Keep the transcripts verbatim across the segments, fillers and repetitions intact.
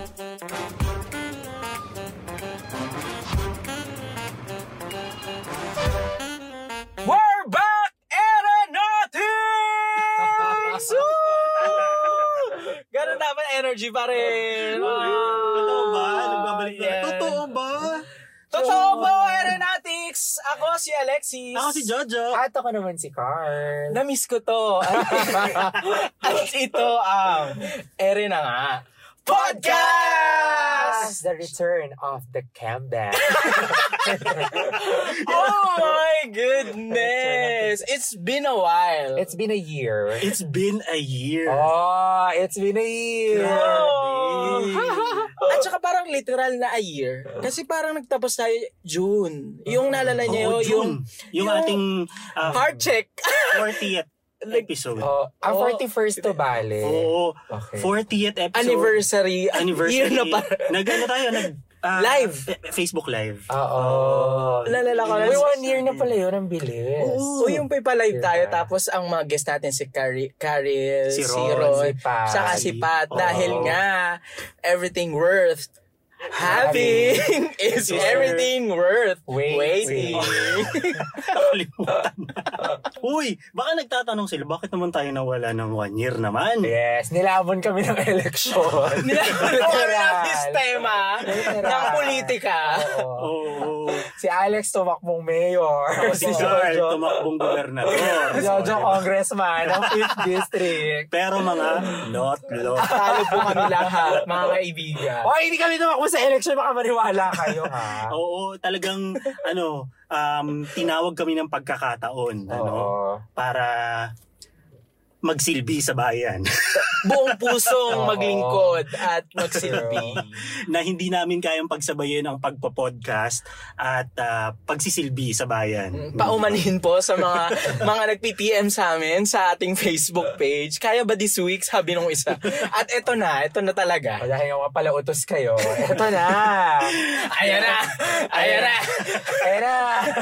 We're back, Aeronautics! Ganun dapat energy pa rin. Totoo ba? Nagbabalik na. Yeah. Totoo ba? Totoo po, Aeronautics! Ako si Alexis. Ako si Jojo. At ako naman si Carl. Na-miss ko to. At ito ang Ere na nga. Podcast! The return of the comeback. Oh my goodness! It's been a while. It's been a year. It's been a year. Oh, it's been a year. Oh. At saka parang literal na a year. Kasi parang nagtapos tayo June. Yung naalala niyo, Oo, yung, June. Yung, ating uh, heart check. fortieth episode. Oh, ang forty-first to bale. Oo. Okay. fortieth episode. Anniversary. Anniversary. Year na pa. Nag-ano tayo? Nag, uh, Live. Facebook Live. Oo. Lalala ko lang. Uy, one year na pala yun. Ang bilis. O yung pa-live tayo, Diba? tapos ang mga guest natin si Carrie, Carrie Si si Ron, Ron, si Pat. saka si Pat. Oo. Dahil nga, everything worth having is Is everything worth Waiting. waiting. Nakalimutan na. Uy, baka nagtatanong sila, bakit naman tayo nawala ng one year naman? Yes, nilamon kami ng eleksyon. Nilalaro ng sistema Literal. ng politika. Oo. Oo. Si Alex tumakbong mayor. Si Carl, tumakbong gobernador. Jojo congressman ng fifth District. Pero mga lot-lot. Talo po kami lahat, mga kaibigan. O, hindi kami tumakbo sa election. Baka maniwala kayo, ha? Oo, talagang ano, um, tinawag kami ng pagkakataon ano, Oo. para magsilbi sa bayan. Buong pusong Oo. maglingkod at magsilbi. Na hindi namin kayang pagsabayin ang pagpo-podcast at uh, pagsisilbi sa bayan. Paumanhin po sa mga mga nagpi-P M sa amin sa ating Facebook page. Kaya ba this week? Sabi nung isa. At eto na, eto na talaga. O, dahil nga pala utos kayo. Eto na. Ayan na! Ayan na! Ayan na.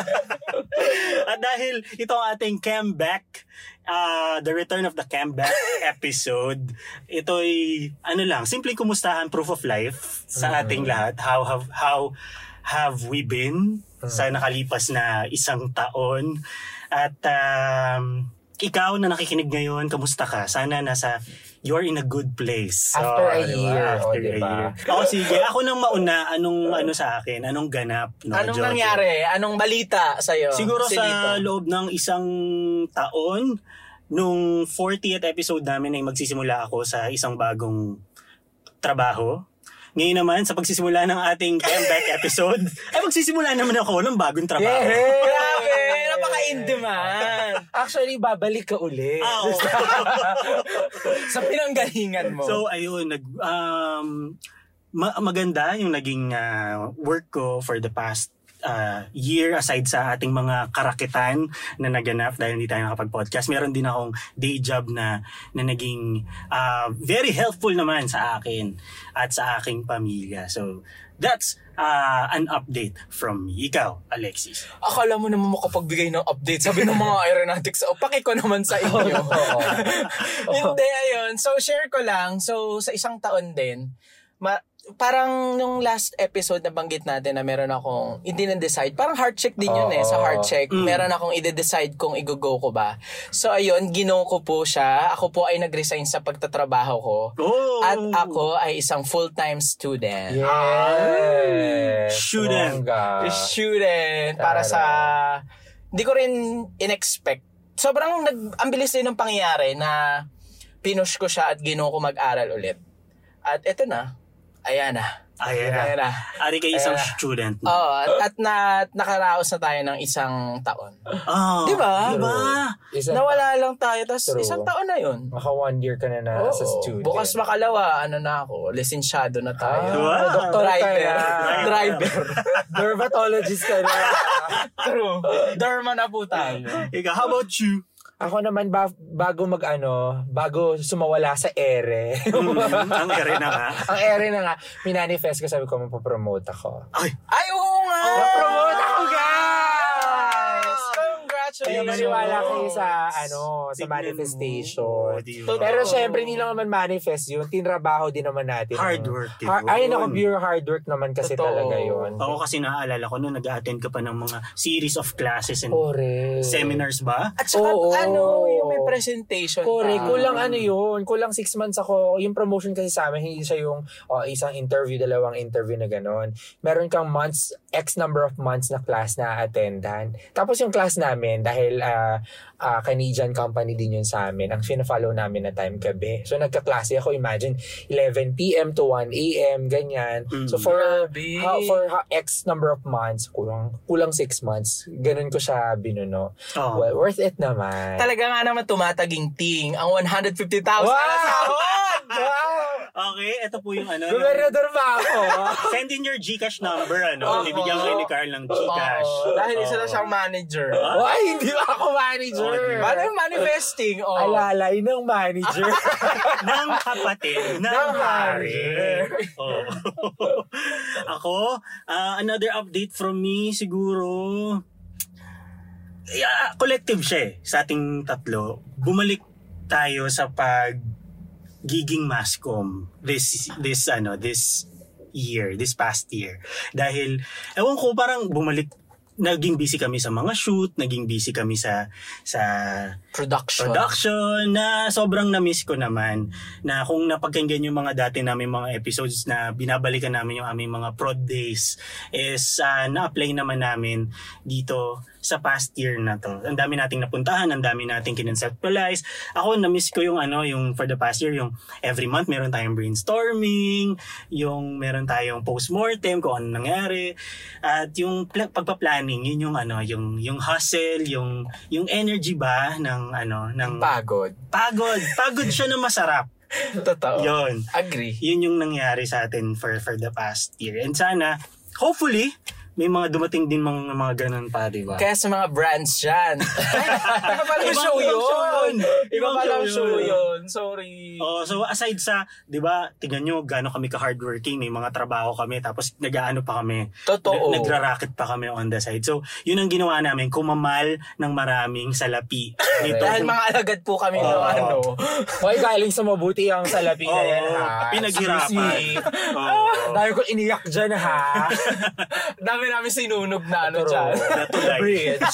At dahil ito ang ating comeback, uh, the return of the comeback episode, ito'y ano lang, simpleng kumustahan, proof of life sa ating lahat. How have how have we been sa nakalipas na isang taon? At um, ikaw na nakikinig ngayon, kamusta ka? Sana nasa you're in a good place. After a diba? year, After o, a diba? year. O sige, ako nang mauna, anong ano sa akin? Anong ganap? No, Anong Jojo? nangyari? Anong balita sa'yo? Siguro sa Silito? loob ng isang taon, nung fortieth episode namin ay magsisimula ako sa isang bagong trabaho. Ngayon naman, sa pagsisimula ng ating comeback episode, ay magsisimula naman ako ng bagong trabaho. Yeah. Grabe! Napaka-in-demand. Actually, babalik ka uli. Ah, oo. Sa pinanggalingan mo. So, ayun, nag, um, ma- maganda yung naging uh, work ko for the past uh, year, aside sa ating mga karakitan na naganap dahil hindi tayo nakapag-podcast. Meron din akong day job na, na naging uh, very helpful naman sa akin at sa aking pamilya. So, that's uh, an update from me. Ikaw, Alexis. Akala mo naman makapagbigay ng update. Sabi ng mga aeronautics, o paki ko naman sa inyo. Hindi, ayun. So, share ko lang. So, sa isang taon din, ma- parang nung last episode na banggit natin na meron akong hindi na-decide. Parang heart check din yun eh. Sa heart check, Mm. meron akong i-decide kung i-go ko ba. So, ayun, gino ko po siya. Ako po ay nag-resign sa pagtatrabaho ko. Oh! At ako ay isang full-time student. Yes. Student. Bongga. Student para sa hindi ko rin in-expect. Sobrang nag ang bilis din ng pangyayari na pinush ko siya at ginawa ko mag-aral ulit. At eto na. Ayan na. Ayan na. Ayan na. Ari kay isang Ayan na. student. Oo, at, at na nakaraos na tayo ng isang taon. Oh, Di ba? Di ba? Isang, Nawala lang tayo, tapos True. isang taon na yun. Maka one year ka na na Oo. sa student. Bukas makalawa, ano na ako, lisensyado na tayo. Ah, Wow. doktor ka Driver. na. Driver. Dermatologist ka na. True. Dharma na po tayo. Ikaw, how about you? Ako naman, ba- bago mag-ano, bago sumawala sa ere. Mm, ang ere na nga. Ang ere na nga, minanifest ko, sabi ko, mapapromote ako. Ay, Ay, oo nga! Mapromote ako, guys! Congratulations! Kaya maniwala kayo sa, ano, sa manifestation. Diba? Pero syempre, hindi lang naman manifest yun. Tinrabaho din naman natin. Hard work yun. Har- ay, naku, pure hard work naman kasi Totoo. talaga yun. Ako kasi naaalala ko nung nag-attend ka pa ng mga series of classes and Correct. seminars ba? At saka, Oo. ano, yung may presentation Correct. pa. Kulang ano yun. Kulang six months ako. Yung promotion kasi sa amin, hindi siya yung oh, isang interview, dalawang interview na gano'n. Meron kang months, X number of months na class na attendan. Tapos yung class namin, dahil uh, uh, Canadian company din yun sa amin, ang fina-follow namin na time gabi. So nagka-klase ako, imagine, eleven p.m. to one a.m., ganyan. Mm. So for Grabe. how, for how, X number of months, kulang, kulang six months, ganun ko siya binuno. Oh. Well, worth it naman. Talaga nga naman tumataginting ang one hundred fifty thousand Wow! na sahod! Wow! Okay, ito po yung ano. yung- Gobernador ba ako? Send in your Gcash number, ano? Oo. Bibigyan kayo ni Carl ng Gcash. Oo, dahil isa Oo. lang siyang manager. Ay, hindi ba ako manager? Oh, di ba? Paano yung manifesting? Oh. Alalay ng manager. ng kapatid ng Ng hari. hari. Oh. Ako, ah, another update from me siguro. Yeah, collective siya eh, sa ating tatlo. Bumalik tayo sa pag giging mascom this this ano this year, this past year. Dahil ewan ko, parang bumalik, naging busy kami sa mga shoot, naging busy kami sa sa Production. production na sobrang na-miss ko naman, na kung napakinggan yung mga dati namin mga episodes na binabalikan namin yung aming mga prod days is uh, na-apply naman namin dito sa past year na to. Ang dami nating napuntahan, ang dami nating kinonceptualize. Ako, na-miss ko yung ano, yung for the past year, yung every month meron tayong brainstorming, yung meron tayong postmortem kung ano nangyari, at yung pl- pagpa-planning, yun yung ano, yung yung hustle, yung yung energy ba ng ano, ng Pagod. pagod. Pagod siya na masarap. Totoo. Yun. Agree. Yun yung nangyari sa atin for for the past year. And sana, hopefully, may mga dumating din mga, mga ganun pa, di ba? Kaya sa mga brands dyan. Iba pala yung Ibang- show ibang yun. show yun. Iba Ibang pala yung show show yun. yun. Sorry. Oh, so aside sa, 'di ba, tingnan nyo gaano kami ka-hardworking, may mga trabaho kami, tapos nag-aano pa kami. Totoo. Nag- Nagra-racket pa kami on the side. So, yun ang ginawa namin, kumamal ng maraming salapi. Ito, Dahil mga alagad po kami ng Oo. ano. Hoy, galing sa mabuti ang salapi na yan, Oo, ha? pinaghirapan. Excuse me. Oo. Dahil ko iniyak dyan, ha? Dami namin sinunog na ano True. dyan. Natulay. Bridge.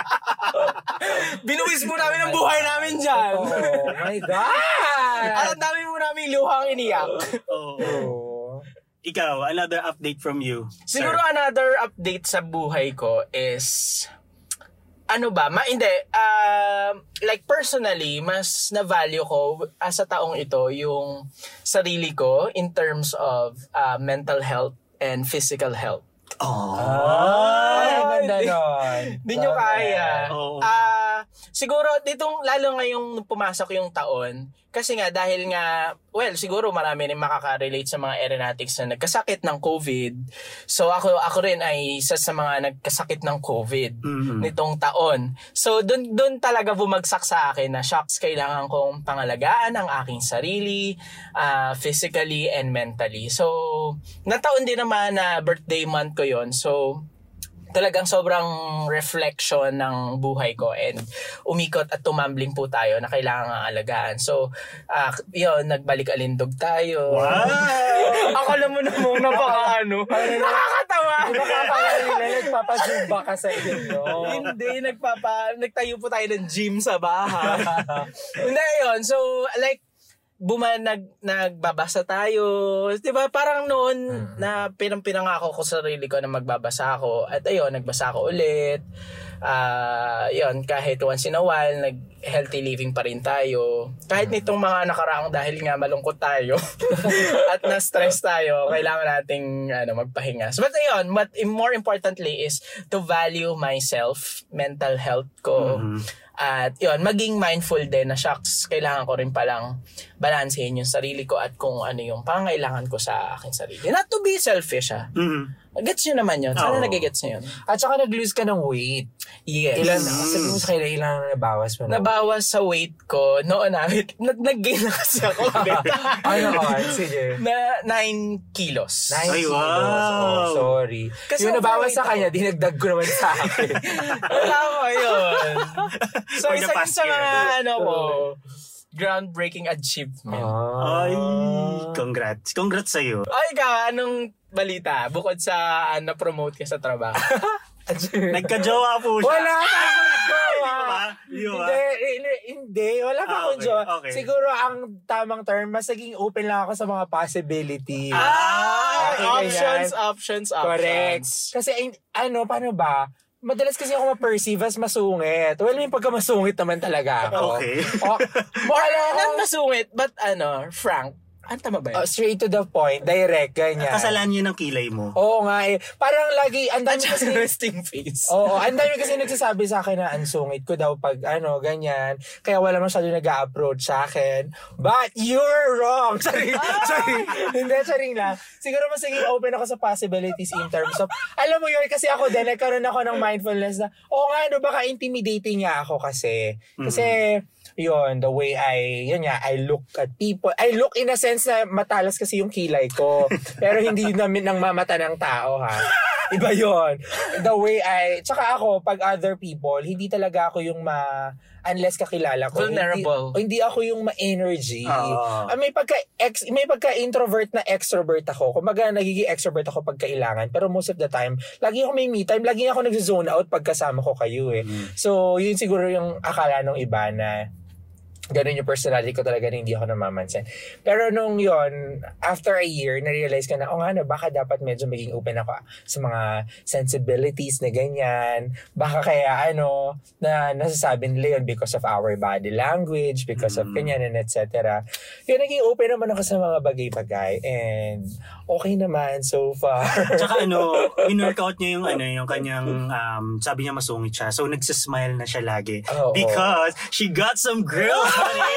Binuwis mo namin ang buhay namin dyan. Oh my God! At ang dami mo namin luhang iniyak. Oo. Oh. Ikaw, another update from you. Siguro sir. another update sa buhay ko is ano ba, ma hindi uh, like personally mas na-value ko as sa taong ito yung sarili ko in terms of uh, mental health and physical health. Oh. Ay, ganda di- nun. Di nyo kaya. Oo. Ah, siguro ditong lalo ngayong pumasok yung taon kasi nga dahil nga well siguro marami rin makaka-relate sa mga aeronautics na nagkasakit ng COVID. So ako ako rin ay isa sa mga nagkasakit ng COVID Mhm. nitong taon. So doon doon talaga bumagsak sa akin na shocks, kailangan kong pangalagaan ang aking sarili, ah, physically and mentally. So nataon din naman na birthday month ko yon. So talagang sobrang reflection ng buhay ko and umikot at tumambling po tayo na kailangan alagaan. So, uh, yun, nagbalik-alindog tayo. Wow! Akala mo namang napaka ano. Nakakatawa. Nagpapalala, nagpapazumba ka sa inyo. Hindi, nagpapa, nagtayo po tayo ng gym sa bahay. Hindi, yun. So, like, buma nag nagbabasa tayo. 'Di ba? Parang noon Mm. na pinang-pinangako ko sa sarili ko na magbabasa ako at ayun, nagbasa ako ulit. Ah, uh, 'yun, kahit once in a while nag healthy living pa rin tayo. Kahit nitong mga nakaraang dahil nga malungkot tayo at na-stress tayo, kailangan nating ano magpahinga. So, but ayun, but more importantly is to value myself, mental health ko. Mhm. At yun, maging mindful din na shucks, kailangan ko rin palang balansehin yung sarili ko at kung ano yung pangangailangan ko sa aking sarili. Not to be selfish, ha? Mm-hmm. Gets nyo naman yun. Sana Oo. nagigets nyo yun. At saka nag-lose ka ng weight. Yes. Ilan, sabi mo sa kailan, ilan na nabawas mo na? Nabawas sa weight ko. Noon na, nag- nag-gain na kasi ako. Ano ka? Sige. na nine kilos. Nine Ay, kilos. wow. Oh, sorry. Kasi yung nabawas sa overweight kanya, ako. dinagdag ko naman sa akin. Tama yun. So, For the isa yun past sa year. mga, ano ko, groundbreaking achievement. Ah. Ay, congrats. Congrats sa'yo. Ay, ka, anong balita? Bukod sa uh, na-promote ka sa trabaho. Nagka-jowa po siya. Wala ka akong jowa. Di ba? Hindi, hindi, hindi. Wala ka Ah, akong okay, jowa. okay. Siguro ang tamang term, mas naging open lang ako sa mga possibilities. Ah, Okay, options, ganyan. options, options. Correct. Kasi, in- ano, paano ba? Madalas kasi ako ma-perceive as masungit. Well, may pagka-masungit naman talaga ako. Okay. O, Wala Wala nang masungit, but ano, frank. Ano tama ba yun? oh, straight to the point, direct, ganyan. Kasalan yun ng kilay mo. Oo nga eh. Parang lagi, ang dami kasi... resting face. Oo, ang dami kasi nagsasabi sa akin na ang sungit ko daw pag ano, ganyan. Kaya wala masyado nag-a-approach sa akin. But you're wrong! Sorry, sorry. Hindi, charing lang. Siguro mas naging open ako sa possibilities in terms of, alam mo yun, kasi ako din, nagkaroon ako ng mindfulness na, oo nga, ano, baka intimidating nga ako kasi. Kasi, yun, the way I, yun nga, I look at people. I look in a sense na matalas kasi yung kilay ko. Pero hindi namin ng mamata ng tao, ha. Iba yun. The way I, tsaka ako, pag other people, hindi talaga ako yung ma, unless kakilala ko. Vulnerable. Hindi, hindi ako yung ma-energy. Oo. Ah, may pagka ex, may pagka introvert na extrovert ako. Kumbaga nagiging extrovert ako pag kailangan, pero most of the time, lagi ako may me time, lagi ako nag-zone out pag kasama ko kayo eh. Mm. So, yun siguro yung akala ng iba na ganun yung personality ko talaga na hindi ako namamansin. Pero nung yon after a year, na-realize ko na, oh nga no, baka dapat medyo maging open ako sa mga sensibilities na ganyan. Baka kaya ano, na nasasabi nila yun because of our body language, because of Mm. ganyan and et cetera. Yun, naging open naman ako sa mga bagay-bagay and okay naman so far. Tsaka ano, in-workout niya yung ano, yung kanyang, um, sabi niya masungit siya. So, nagsasmile na siya lagi. Oo. Because she got some girls, honey!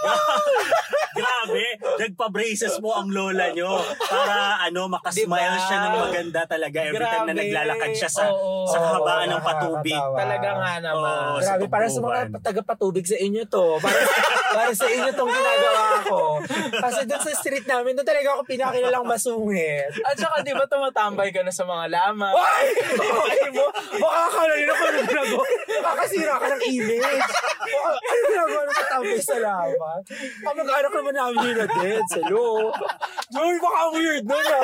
Grabe! Nagpa-braces mo ang lola nyo para ano, makasmile Diba? siya ng maganda talaga every time na Grabe. naglalakad siya sa, Oo. sa kahabaan Oo, ng patubig. nakakatawa. Talaga nga naman. Oo. Grabe, sa para sa mga Tacloban. taga-patubig sa inyo to. Para, para sa inyo tong ginagawa ko. Kasi doon sa street namin, doon talaga ako pinakilalang masungit. At saka di ba tumatambay ka na sa mga lama? Ay! Ay mo! Baka akala nila kung ano ginagawa. Makakasira ka ng image. Baka, ano ginagawa na sa tambay sa laban? Kamag-anak naman namin yun na din. Salo. Uy, baka ang weird nun ah.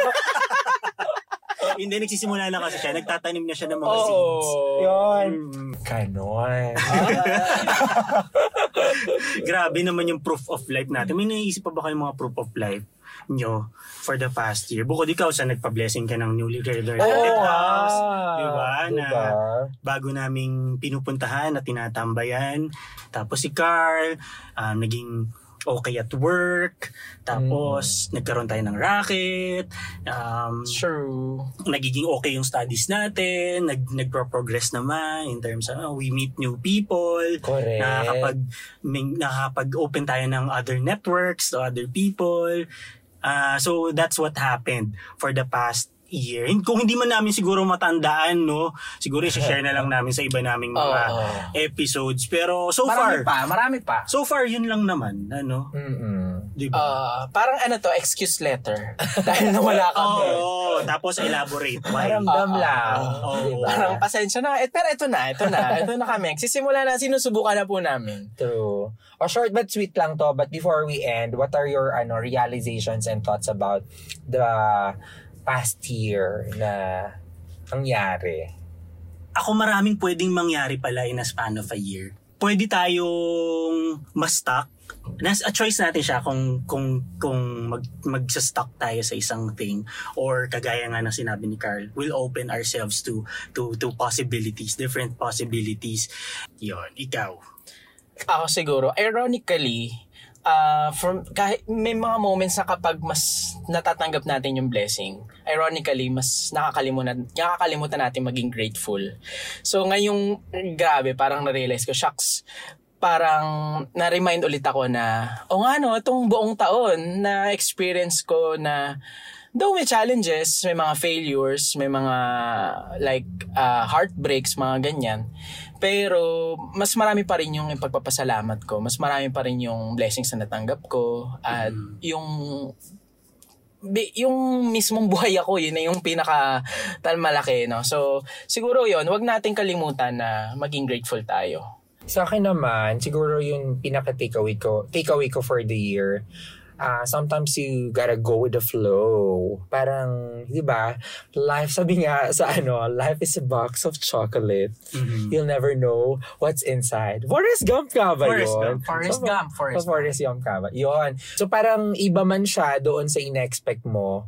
Hindi, nagsisimula na kasi siya. Nagtatanim na siya ng mga Oo. seeds. Yun. Mm. Ganon. Grabe naman yung proof of life natin. May naisip pa ba kayong mga proof of life nyo for the past year? Bukod ikaw sa nagpa-blessing ka ng newly renovated Oo, house. ah. Diba? Na Diba? bago naming pinupuntahan at tinatambayan. Tapos si Carl, um, naging okay at work. Tapos, nagkaroon tayo ng racket. Um, True. nagiging okay yung studies natin. Nag, nagpro-progress naman in terms of uh, we meet new people. Correct. Nakakapag, may, nakakapag-open tayo ng other networks to other people. Uh, so, that's what happened for the past year. Kung hindi man namin siguro matandaan, no, siguro i-share na lang namin sa iba naming mga Oo. episodes. Pero so Marami far, pa, marami pa. so far yun lang naman, ano, Mm-mm. di ba? Ah, parang ano to, excuse letter. Dahil nawala kami. Oo, tapos elaborate why. Paramdam Ah, lang. oo. Diba? Parang pasensya na. Eh, pero ito na, ito na. Ito na kami. Sisimula na, sinusubukan na po namin. True. O short but sweet lang to, but before we end, what are your ano realizations and thoughts about the past year na nangyari? Ako maraming pwedeng mangyari pala in a span of a year. Pwede tayong ma-stuck. Nas a choice natin siya kung kung kung mag magsa-stuck tayo sa isang thing or kagaya nga ng sinabi ni Carl, we'll open ourselves to to to possibilities, different possibilities. Yon, ikaw. Ako siguro, ironically, uh, from, kahit may mga moments na kapag mas natatanggap natin yung blessing, ironically, mas nakakalimutan, nakakalimutan natin maging grateful. So ngayong, grabe, parang na-realize ko, shucks, parang na-remind ulit ako na, o nga no, itong buong taon na experience ko na, though may challenges, may mga failures, may mga like uh, heartbreaks, mga ganyan. Pero mas marami pa rin yung pagpapasalamat ko. Mas marami pa rin yung blessings na natanggap ko. At mm. yung yung mismong buhay ako, yun na yung pinaka tal malaki, no? So, siguro yun, wag natin kalimutan na maging grateful tayo. Sa akin naman, siguro yung pinaka-takeaway ko, takeaway ko for the year, Uh, sometimes you gotta go with the flow. Parang, di ba? Life, sabi nga sa ano, life is a box of chocolate. Mm-hmm. You'll never know what's inside. Forrest Gump ka ba Forrest yun? Gump. Forrest so, Gump. Forrest, so, Forrest Gump ka ba? Yun. So parang iba man siya doon sa in-expect mo.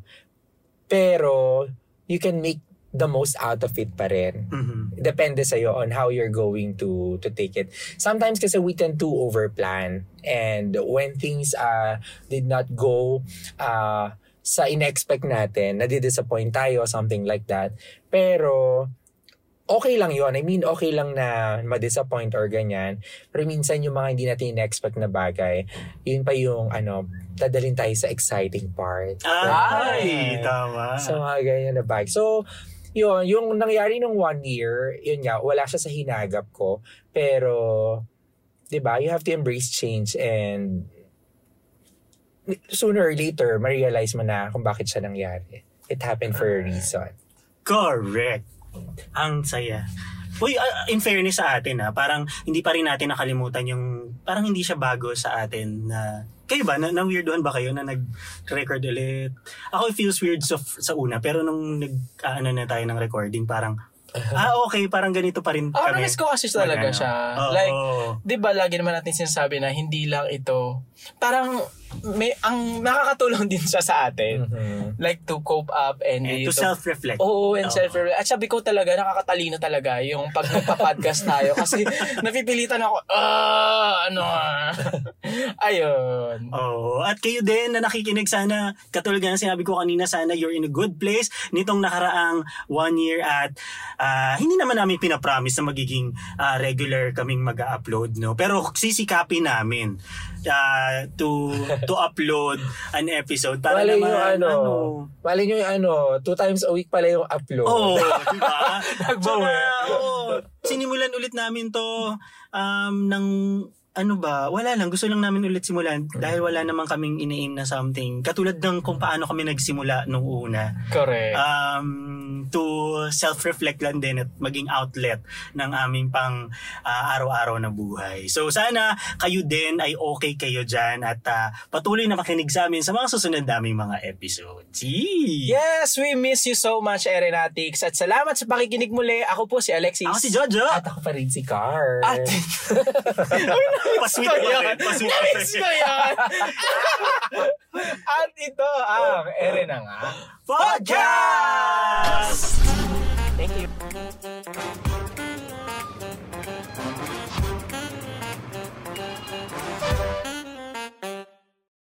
Pero, you can make the most out of it pa rin. Mm-hmm. Depende sa'yo on how you're going to to take it. Sometimes kasi we tend to overplan. And when things uh, did not go uh, sa in-expect natin, nadi-disappoint tayo, something like that. Pero, okay lang yun. I mean, okay lang na ma-disappoint or ganyan. Pero minsan yung mga hindi natin in-expect na bagay, yun pa yung, ano, dadalhin tayo sa exciting part. Ay, tama. So, mga ganyan na bagay. So, yun, yung nangyari nung one year, yun nga, wala siya sa hinagap ko. Pero, di ba, you have to embrace change and sooner or later, ma-realize mo na kung bakit siya nangyari. It happened for a reason. Correct. Ang saya. Uy, uh, in fairness sa atin ha, parang hindi pa rin natin nakalimutan yung, parang hindi siya bago sa atin na, kayo ba, na, na-weirdohan ba kayo na nag-record ulit? Ako it feels weird sa, sa una, pero nung nag, uh, ano na tayo ng recording, parang, ah okay, parang ganito pa rin oh, kami. Na-miss ko kasi talaga siya. Oh, like, oh. di ba lagi naman natin sinasabi na hindi lang ito, parang, may ang nakakatulong din siya sa atin. Mm-hmm. Like to cope up and, and to, to self-reflect. Oo, and oh. self-reflect. At sabi ko talaga, nakakatalino talaga yung pag magpa-podcast tayo kasi napipilitan ako, ah, ano ah. Ayun. Oo. Oh, at kayo din na nakikinig, sana, katulad nga sinabi ko kanina, sana you're in a good place nitong nakaraang one year at uh, hindi naman namin pinapromise na magiging uh, regular kaming mag-upload, no? Pero sisikapin namin uh, to to upload an episode para Mali naman yung ano, ano mali nyo yung ano, two times a week pala yung upload. Oo, oh, diba? Nagbawi. Oo, sinimulan ulit namin to um, ng ano ba, wala lang, gusto lang namin ulit simulan dahil wala naman kaming ini-aim na something. Katulad ng kung paano kami nagsimula nung una. Correct. Um, to self-reflect lang din at maging outlet ng aming pang uh, araw-araw na buhay. So sana kayo din ay okay kayo dyan at uh, patuloy na makinig sa amin sa mga susunod naming mga episodes. Yee! Yes, we miss you so much, Aeronautics. At salamat sa pakikinig muli. Ako po si Alexis. Ako si Jojo. At ako pa rin si Car. At Pasweet pa rin. Pasweet pa Namiss ko yun. At ito ang Ere na nga Podcast! Thank you.